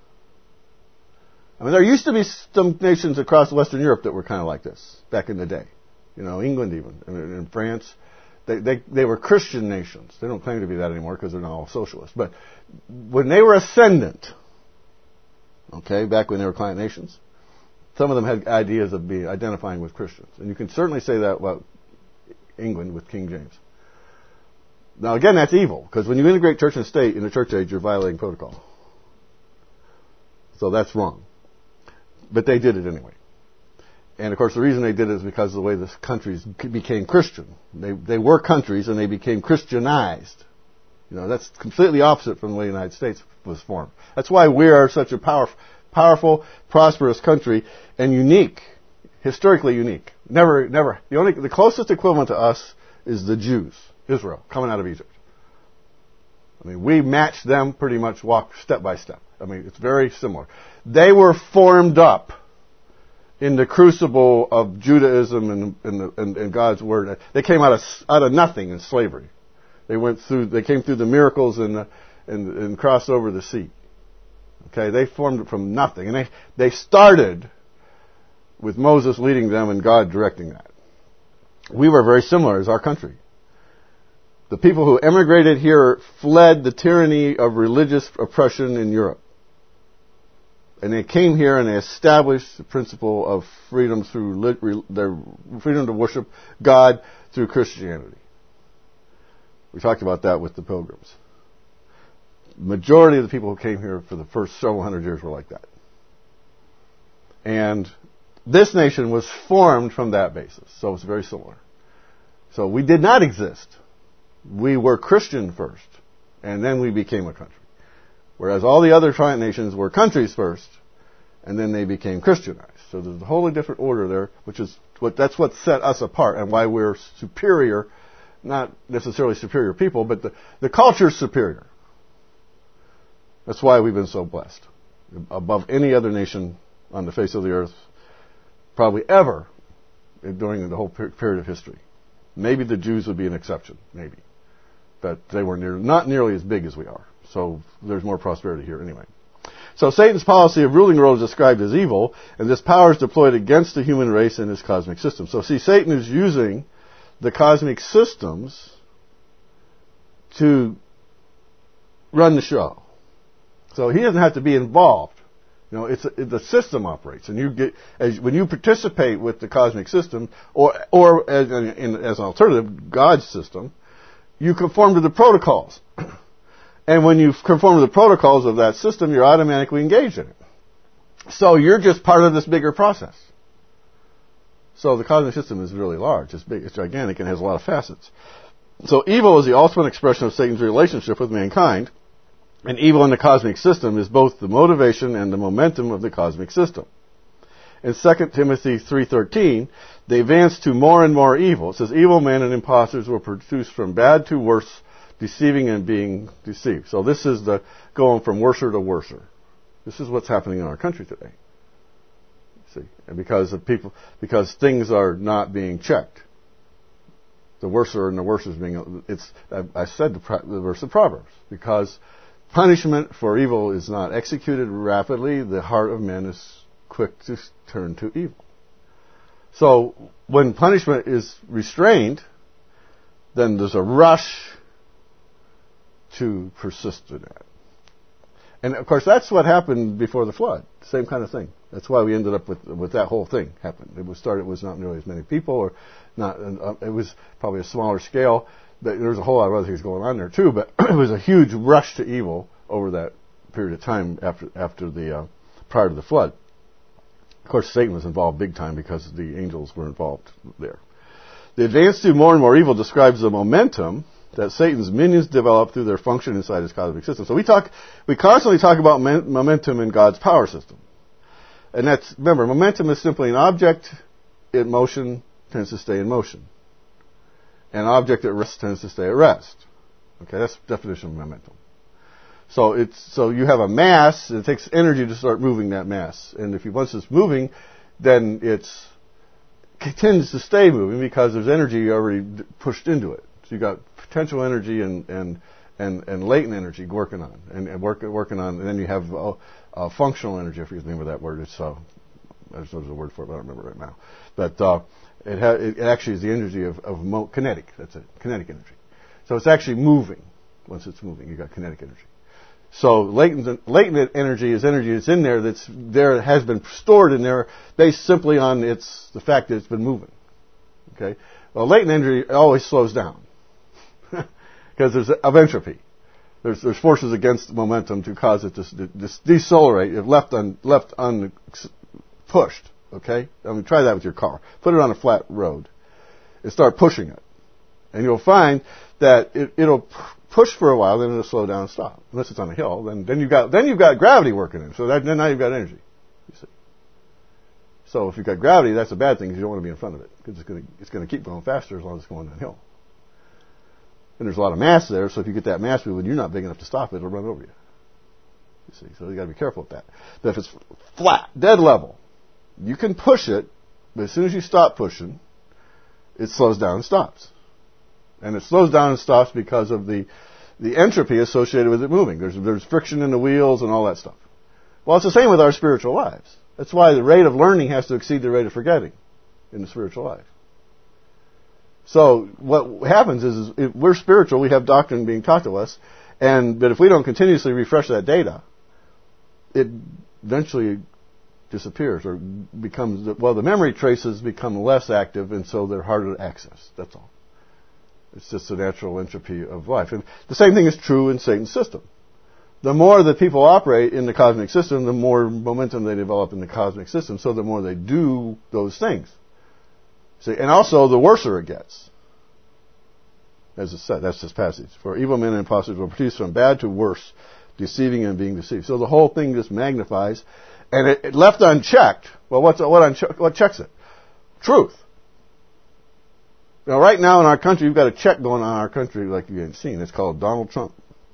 I mean, there used to be some nations across Western Europe that were kind of like this back in the day. You know, England even, and in France, they, they they were Christian nations. They don't claim to be that anymore because they're now all socialist. But when they were ascendant, okay, back when they were client nations, some of them had ideas of being identifying with Christians, and you can certainly say that about England with King James. Now, again, that's evil because when you integrate church and state in the church age, you're violating protocol. So that's wrong. But they did it anyway. And of course the reason they did it is because of the way the countries became Christian. They they were countries and they became Christianized. You know, that's completely opposite from the way the United States was formed. That's why we are such a power, powerful, prosperous country and unique, historically unique. Never, never. The only, the closest equivalent to us is the Jews, Israel, coming out of Egypt. I mean, we match them pretty much walk step by step. I mean, it's very similar. They were formed up in the crucible of Judaism and, and, the, and, and God's Word. They came out of out of nothing in slavery. They went through. They came through the miracles and the, and, and crossed over the sea. Okay, they formed it from nothing, and they they started with Moses leading them and God directing that. We were very similar as our country. The people who emigrated here fled the tyranny of religious oppression in Europe. And they came here and they established the principle of freedom through lit, re, their freedom to worship God through Christianity. We talked about that with the Pilgrims. Majority of the people who came here for the first several hundred years were like that. And this nation was formed from that basis, so it's very similar. So we did not exist. We were Christian first, and then we became a country. Whereas all the other client nations were countries first, and then they became Christianized. So there's a wholly different order there, which is what that's what set us apart and why we're superior, not necessarily superior people, but the, the culture's superior. That's why we've been so blessed. Above any other nation on the face of the earth, probably ever, during the whole period of history. Maybe the Jews would be an exception, maybe. But they were near, not nearly as big as we are. So there's more prosperity here anyway. So Satan's policy of ruling the world is described as evil, and this power is deployed against the human race and his cosmic system. So see, Satan is using the cosmic systems to run the show. So he doesn't have to be involved. You know, it's a, the system operates, and you get as when you participate with the cosmic system, or or as, in, as an alternative, God's system, you conform to the protocols. And when you conform to the protocols of that system, you're automatically engaged in it. So you're just part of this bigger process. So the cosmic system is really large. It's big. It's gigantic and has a lot of facets. So evil is the ultimate expression of Satan's relationship with mankind. And evil in the cosmic system is both the motivation and the momentum of the cosmic system. In Second Timothy three thirteen, they advance to more and more evil. It says, evil men and impostors will produce from bad to worse, deceiving and being deceived. So this is the going from worser to worser. This is what's happening in our country today. See, and because of people, because things are not being checked. The worser and the worse is being. It's. I, I said the, the verse of Proverbs, because punishment for evil is not executed rapidly. The heart of man is quick to turn to evil. So when punishment is restrained, then there's a rush to persist in that. And of course, that's what happened before the flood. Same kind of thing. That's why we ended up with with that whole thing happened. It was started. It was not nearly as many people, or not. Uh, it was probably a smaller scale. But there was a whole lot of other things going on there too. But it was a huge rush to evil over that period of time after after the uh, prior to the flood. Of course, Satan was involved big time because the angels were involved there. The advance to more and more evil describes the momentum that Satan's minions develop through their function inside his cosmic system. So we talk, we constantly talk about men, momentum in God's power system. And that's, remember, momentum is simply an object in motion tends to stay in motion. An object at rest tends to stay at rest. Okay, that's the definition of momentum. So it's, so you have a mass, it takes energy to start moving that mass. And if you, once it's moving, then it's, it tends to stay moving because there's energy already pushed into it. So you've got potential energy and, and, and, and latent energy working on, and, and work, working on, and then you have uh, uh, functional energy, I forget the name of that word. It's, uh, there's a word for it, but I don't remember right now. But uh, it, ha- it actually is the energy of, of mo- kinetic, that's it, kinetic energy. So it's actually moving. Once it's moving, you've got kinetic energy. So latent, latent energy is energy that's in there, that's there, has been stored in there, based simply on its the fact that it's been moving. Okay. Well, latent energy always slows down because there's of entropy. There's there's forces against momentum to cause it to, to, to decelerate if left un, left unpushed. Okay. I mean, try that with your car. Put it on a flat road and start pushing it, and you'll find that it, it'll push for a while, then it'll slow down and stop. Unless it's on a hill, then then you've got then you've got gravity working in. So that, then now you've got energy. You see. So if you've got gravity, that's a bad thing because you don't want to be in front of it because it's going to it's going to keep going faster as long as it's going downhill. And there's a lot of mass there, so if you get that mass moving, you're not big enough to stop it; it'll run over you. You see, so you got to be careful with that. But if it's flat, dead level, you can push it, but as soon as you stop pushing, it slows down and stops. And it slows down and stops because of the the entropy associated with it moving. There's there's friction in the wheels and all that stuff. Well, it's the same with our spiritual lives. That's why the rate of learning has to exceed the rate of forgetting in the spiritual life. So what happens is, is if we're spiritual, we have doctrine being taught to us, and but if we don't continuously refresh that data, it eventually disappears or becomes, well, the memory traces become less active, and so they're harder to access. That's all. It's just the natural entropy of life. And the same thing is true in Satan's system. The more that people operate in the cosmic system, the more momentum they develop in the cosmic system, so the more they do those things. See, and also the worser it gets. As it said, that's this passage. For evil men and impostors will produce from bad to worse, deceiving and being deceived. So the whole thing just magnifies, and it, it left unchecked. Well, what's what, unche- what checks it? Truth. Now, right now in our country, we've got a check going on in our country like you ain't seen. It's called Donald Trump.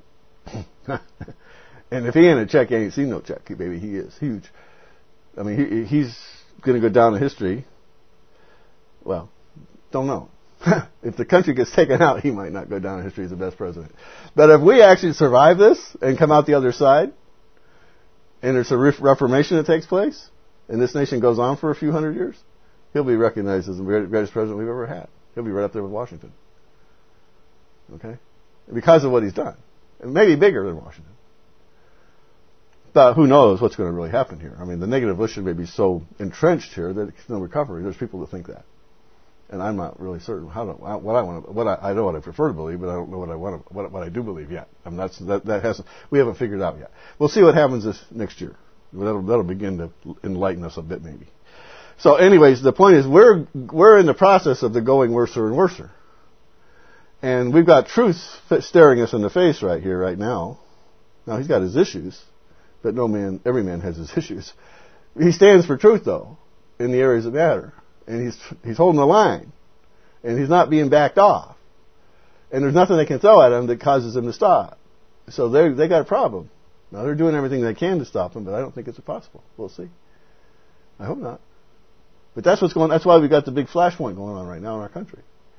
And if he ain't a check, you ain't seen no check. Baby, he is huge. I mean, he, he's going to go down in history. Well, don't know. If the country gets taken out, he might not go down in history as the best president. But if we actually survive this and come out the other side, and there's a reformation that takes place, and this nation goes on for a few hundred years, he'll be recognized as the greatest president we've ever had. He'll be right up there with Washington. Okay? Because of what he's done. And maybe bigger than Washington. But who knows what's going to really happen here. I mean, the negative volition may be so entrenched here that there's no recovery. There's people that think that. And I'm not really certain how to, what I want to, what I, I know what I prefer to believe, but I don't know what I want to, what, what I do believe yet. I mean, that's, that, that hasn't, we haven't figured out yet. We'll see what happens this next year. That'll, that'll begin to enlighten us a bit maybe. So anyways, the point is we're, we're in the process of the going worser and worser. And we've got truth staring us in the face right here, right now. Now he's got his issues, but no man, every man has his issues. He stands for truth though, in the areas that matter. And he's, he's holding the line. And he's not being backed off. And there's nothing they can throw at him that causes him to stop. So they they got a problem. Now they're doing everything they can to stop him, but I don't think it's possible. We'll see. I hope not. But that's what's going. That's why we got the big flashpoint going on right now in our country.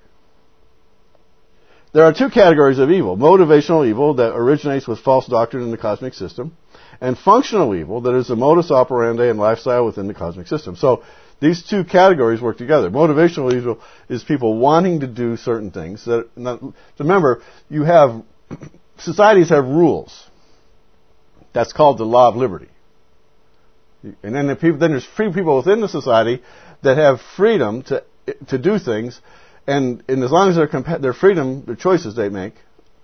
There are two categories of evil: motivational evil that originates with false doctrine in the cosmic system, and functional evil that is the modus operandi and lifestyle within the cosmic system. So These two categories work together. Motivational evil is people wanting to do certain things. That not, remember, you have societies have rules. That's called the law of liberty. And then, the people, then there's free people within the society that have freedom to to do things, and, and as long as their compa- their freedom, their choices they make,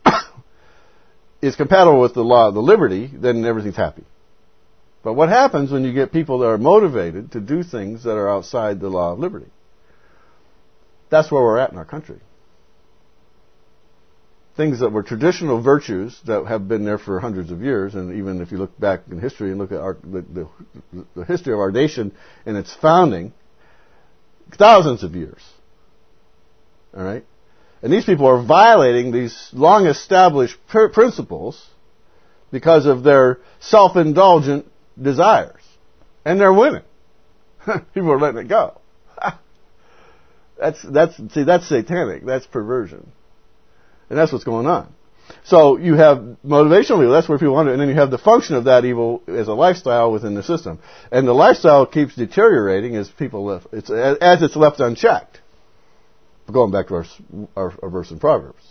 is compatible with the law of the liberty, then everything's happy. But what happens when you get people that are motivated to do things that are outside the law of liberty? That's where we're at in our country. Things that were traditional virtues that have been there for hundreds of years, and even if you look back in history and look at our, the, the, the history of our nation and its founding, thousands of years. All right? And these people are violating these long-established pr- principles because of their self-indulgent desires. And they're winning. People are letting it go. that's, that's, see, that's satanic. That's perversion. And that's what's going on. So you have motivational evil, that's where people want it, and then you have the function of that evil as a lifestyle within the system. And the lifestyle keeps deteriorating as people left, it's, as it's left unchecked. Going back to our, our, our verse in Proverbs.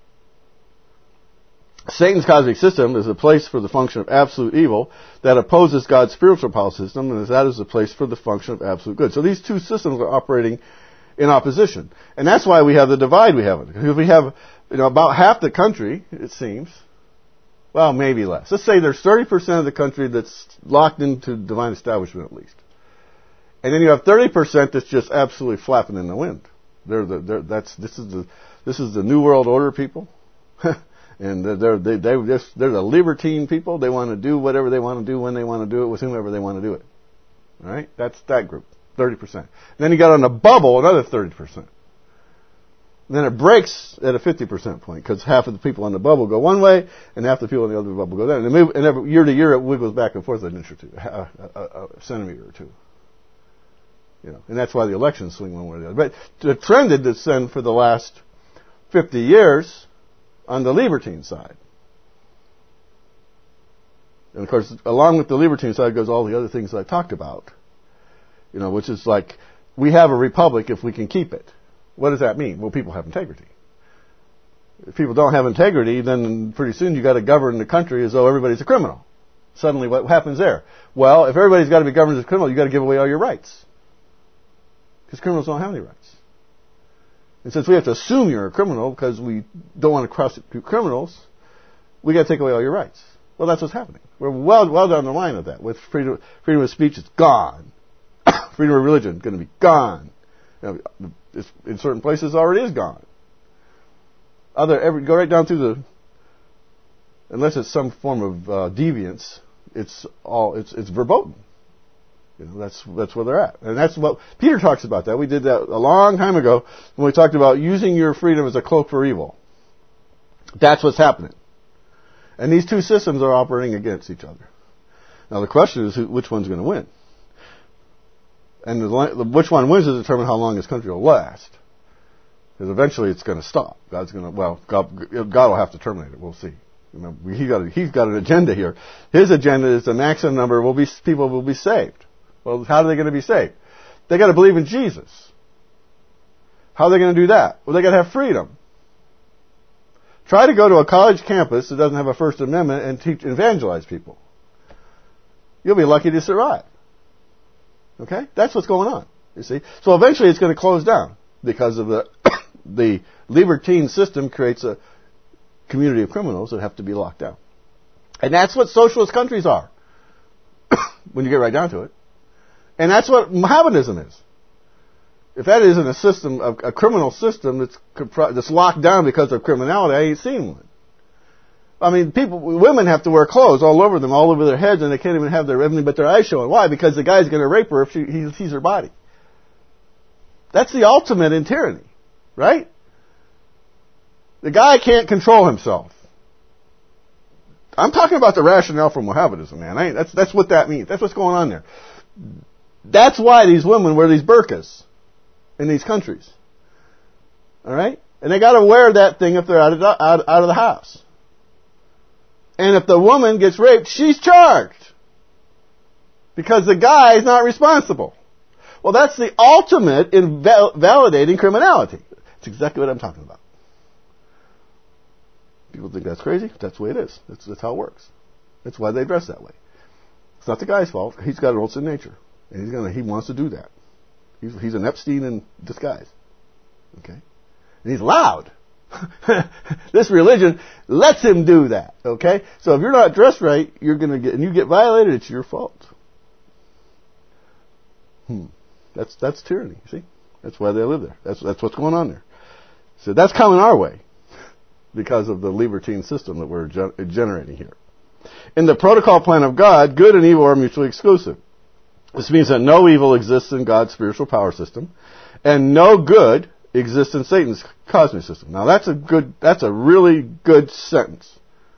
Satan's cosmic system is a place for the function of absolute evil that opposes God's spiritual power system, and that is the place for the function of absolute good. So these two systems are operating in opposition. And that's why we have the divide we have. Because we have, you know, about half the country, it seems, well, maybe less. Let's say there's thirty percent of the country that's locked into divine establishment at least. And then you have thirty percent that's just absolutely flapping in the wind. They're the, they're, that's, this is the, this is the New World Order people. And they're, they're, they, they just, they're the libertine people. They want to do whatever they want to do when they want to do it with whomever they want to do it. All right? That's that group. thirty percent. Then you got on the bubble another thirty percent. And then it breaks at a fifty percent point because half of the people on the bubble go one way and half the people on the other bubble go that way. And, move, and every, year to year it wiggles back and forth an inch or two, a, a, a centimeter or two. You know, and that's why the elections swing one way or the other. But the trend had descended for the last fifty years on the libertine side. And of course, along with the libertine side goes all the other things I talked about. You know, which is like, we have a republic if we can keep it. What does that mean? Well, people have integrity. If people don't have integrity, then pretty soon you got to govern the country as though everybody's a criminal. Suddenly, what happens there? Well, if everybody's got to be governed as a criminal, you got to give away all your rights. Because criminals don't have any rights. And since we have to assume you're a criminal because we don't want to prosecute criminals, we got to take away all your rights. Well, that's what's happening. We're well, well down the line of that. With freedom, freedom of speech, it's gone. Freedom of religion, going to be gone. You know, it's, in certain places, already is gone. Other, every, go right down through the, unless it's some form of uh, deviance, it's all, it's it's verboten. You know, that's that's where they're at, and that's what Peter talks about. That we did that a long time ago when we talked about using your freedom as a cloak for evil. That's what's happening, and these two systems are operating against each other. Now the question is, who, which one's going to win? And the, the, which one wins will determine how long this country will last. Because eventually it's going to stop. God's going to, well, God, God will have to terminate it. We'll see. Remember, he got a, he's got an agenda here. His agenda is the maximum number will be people will be saved. Well, how are they going to be saved? They got to believe in Jesus. How are they going to do that? Well, they got to have freedom. Try to go to a college campus that doesn't have a First Amendment and teach, evangelize people. You'll be lucky to survive. Okay? That's what's going on. You see? So eventually it's going to close down because of the the libertine system creates a community of criminals that have to be locked down. And that's what socialist countries are. When you get right down to it. And that's what Mohammedanism is. If that isn't a system, a, a criminal system that's that's locked down because of criminality, I ain't seen one. I mean, people, women have to wear clothes all over them, all over their heads, and they can't even have their everything but their eyes showing. Why? Because the guy's going to rape her if she, he sees her body. That's the ultimate in tyranny, right? The guy can't control himself. I'm talking about the rationale for Mohammedanism, man. I, that's that's what that means. That's what's going on there. That's why these women wear these burqas in these countries. All right? And they got to wear that thing if they're out of, the, out, out of the house. And if the woman gets raped, she's charged. Because the guy is not responsible. Well, that's the ultimate in val- validating criminality. It's exactly what I'm talking about. People think that's crazy. That's the way it is. That's, that's how it works. That's why they dress that way. It's not the guy's fault. He's got an old sin nature, and he's gonna. He wants to do that. He's, he's an Epstein in disguise. Okay, and he's loud. This religion lets him do that. Okay, so if you're not dressed right, you're gonna get, and you get violated. It's your fault. Hmm. That's that's tyranny. See, that's why they live there. That's that's what's going on there. So that's coming our way because of the libertine system that we're ge- generating here. In the protocol plan of God, good and evil are mutually exclusive. This means that no evil exists in God's spiritual power system, and no good exists in Satan's cosmic system. Now that's a good, that's a really good sentence.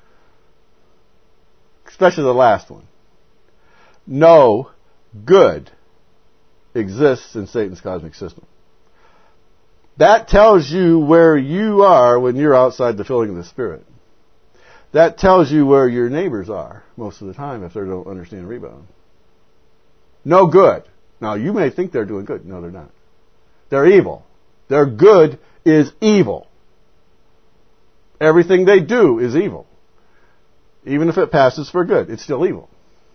Especially the last one. No good exists in Satan's cosmic system. That tells you where you are when you're outside the filling of the Spirit. That tells you where your neighbors are most of the time if they don't understand rebound. No good. Now, you may think they're doing good. No, they're not. They're evil. Their good is evil. Everything they do is evil. Even if it passes for good, it's still evil.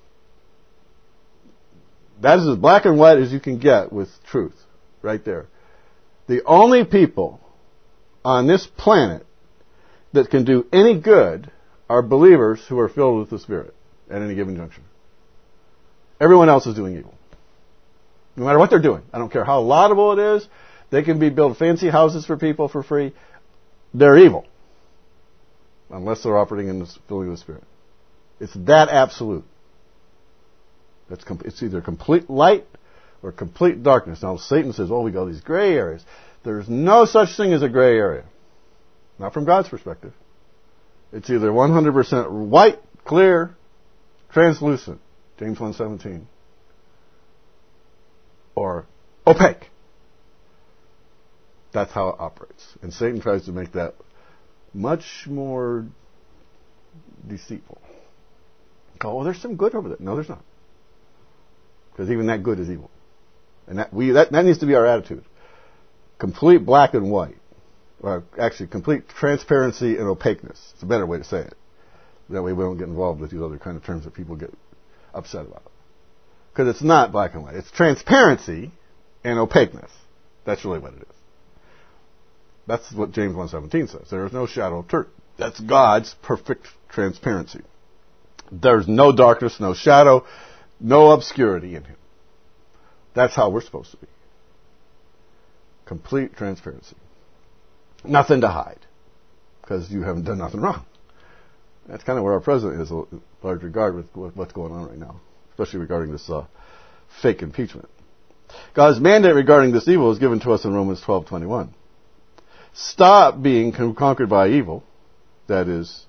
That is as black and white as you can get with truth, right there. The only people on this planet that can do any good are believers who are filled with the Spirit at any given juncture. Everyone else is doing evil. No matter what they're doing. I don't care how laudable it is. They can be build fancy houses for people for free. They're evil. Unless they're operating in the filling of the Spirit. It's that absolute. That's com- it's either complete light or complete darkness. Now Satan says, oh, we got these gray areas. There's no such thing as a gray area. Not from God's perspective. It's either one hundred percent white, clear, translucent, James one seventeen, or opaque. That's how it operates. And Satan tries to make that much more deceitful. Oh, well, there's some good over there. No, there's not. Because even that good is evil. And that we that, that needs to be our attitude. Complete black and white. Or actually, complete transparency and opaqueness. It's a better way to say it. That way we don't get involved with these other kind of terms that people get upset about. Because it's not black and white. It's transparency and opaqueness. That's really what it is. That's what James one seventeen says. There is no shadow of turning. That's God's perfect transparency. There's no darkness, no shadow, no obscurity in Him. That's how we're supposed to be. Complete transparency. Nothing to hide. Because you haven't done nothing wrong. That's kind of where our president is in large regard with what's going on right now. Especially regarding this uh, fake impeachment. God's mandate regarding this evil is given to us in Romans twelve twenty-one. Stop being conquered by evil, that is,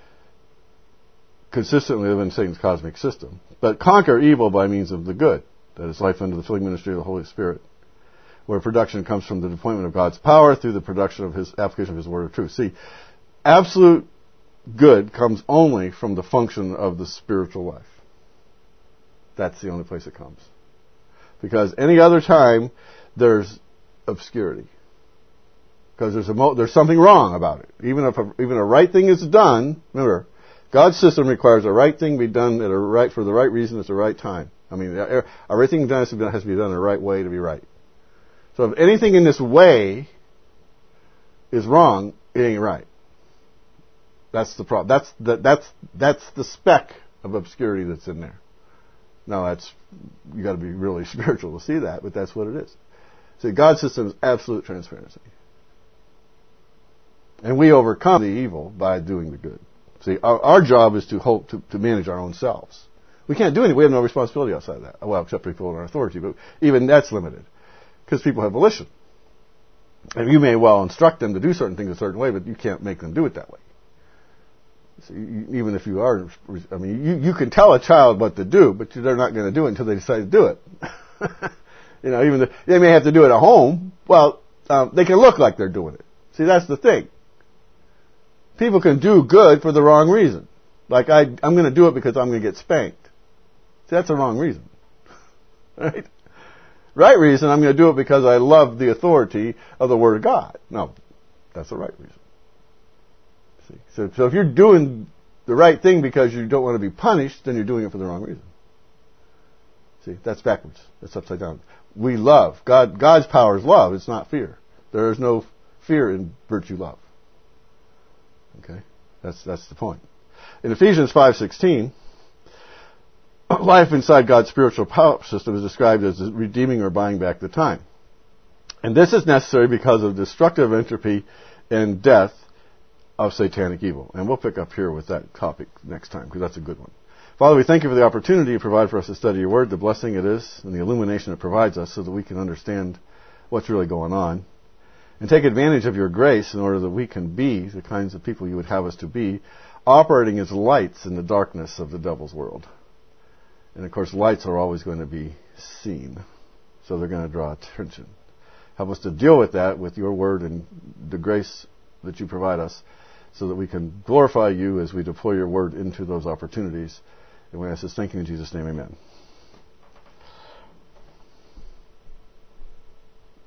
consistently live in Satan's cosmic system, but conquer evil by means of the good, that is, life under the filling ministry of the Holy Spirit, where production comes from the appointment of God's power through the production of His application of His word of truth. See, absolute good comes only from the function of the spiritual life. That's the only place it comes. Because any other time, there's obscurity. Because there's a mo- there's something wrong about it. Even if a, even a right thing is done, remember, God's system requires a right thing be done at a right for the right reason at the right time. I mean, everything done has to be done, has to be done in the right way to be right. So if anything in this way is wrong, it ain't right. That's the problem. That's the, that's that's the speck of obscurity that's in there. Now that's you got to be really spiritual to see that, but that's what it is. See, God's system is absolute transparency. And we overcome the evil by doing the good. See, our, our job is to hope to, to manage our own selves. We can't do anything. We have no responsibility outside of that. Well, except for people in our authority, but even that's limited. Because people have volition. And you may well instruct them to do certain things a certain way, but you can't make them do it that way. So you, even if you are, I mean, you, you can tell a child what to do, but they're not going to do it until they decide to do it. You know, even the, they may have to do it at home. Well, um, they can look like they're doing it. See, that's the thing. People can do good for the wrong reason. Like, I, I'm going to do it because I'm going to get spanked. See, that's the wrong reason. Right? right reason, I'm going to do it because I love the authority of the Word of God. No, that's the right reason. See? So, so if you're doing the right thing because you don't want to be punished, then you're doing it for the wrong reason. See, that's backwards. That's upside down. We love. God, God's power is love. It's not fear. There is no fear in virtue love. Okay? That's, that's the point. In Ephesians five sixteen, life inside God's spiritual power system is described as redeeming or buying back the time. And this is necessary because of destructive entropy and death of satanic evil. And we'll pick up here with that topic next time, because that's a good one. Father, we thank you for the opportunity you provide for us to study your word, the blessing it is, and the illumination it provides us so that we can understand what's really going on, and take advantage of your grace in order that we can be the kinds of people you would have us to be, operating as lights in the darkness of the devil's world. And of course, lights are always going to be seen, so they're going to draw attention. Help us to deal with that with your word and the grace that you provide us, so that we can glorify you as we deploy your word into those opportunities. And we ask this, thank you in Jesus' name, amen.